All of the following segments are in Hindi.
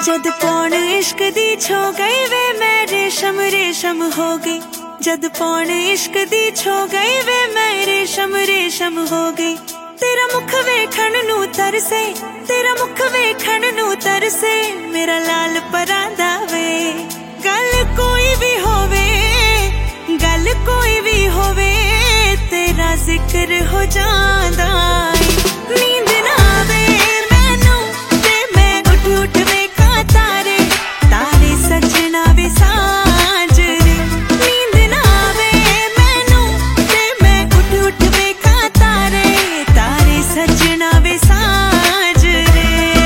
जद पौन इश्क दी छो गई वे मैं रेशम रेशम हो गई। जद पौन इश्क दी छो गई वे मैं रेशम रेशम हो गई। तेरा मुख वेखण नू तरसे, तेरा मुख वेखण नू तरसे मेरा लाल परांदा वे। गल कोई भी होवे, गल कोई भी होवे तेरा जिक्र हो जांदा है। नींद ना आवे मैनू ते मैं उठ उठ वेखां तारे, तारे सजना वे सांझ रे। नींद ना आवे मैनू ते मैं उठ उठ वेखां तारे, तारे सजना वे सांझ रे।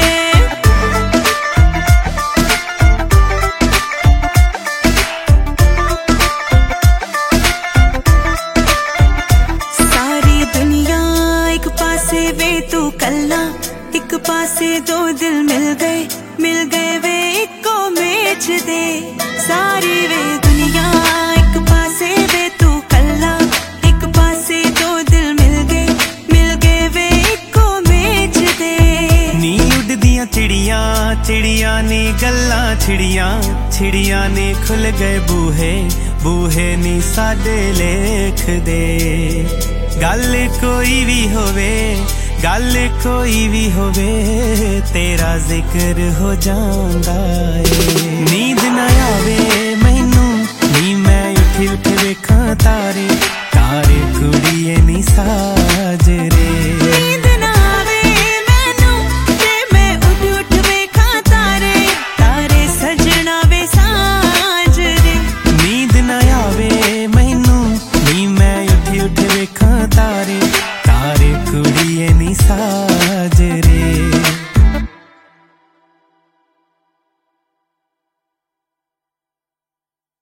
सारी दुनिया एक पासे वे तू कल्ला, एक पासे दो दिल मिल गए वे इको मेच दे। सारी वे दुनिया एक पासे वे तू कल्ला, एक पासे दो दिल मिल गए वे इको मेच दे। नी उड़दियां चिड़ियां चिड़ियां ने गल्लां छिड़ियां, छिड़ियां ने खुल गए बूहे, बूहे नी साडे लेख दे। गल कोई भी होवे, गल कोई भी होवे तेरा जिक्र हो जांदा है। नींद ना आवे मैनू नी मैं उठ उठ वेखां तारे, तारे कुड़िए नी साज रे। नींद ना आवे मैनू ते मैं उठ उठ वेखां तारे, तारे सजना वे सांझ रे। नींद ना आवे मैनू नी मैं उठ उठ वेखां तारे, तारे कुड़िए नी साज रे।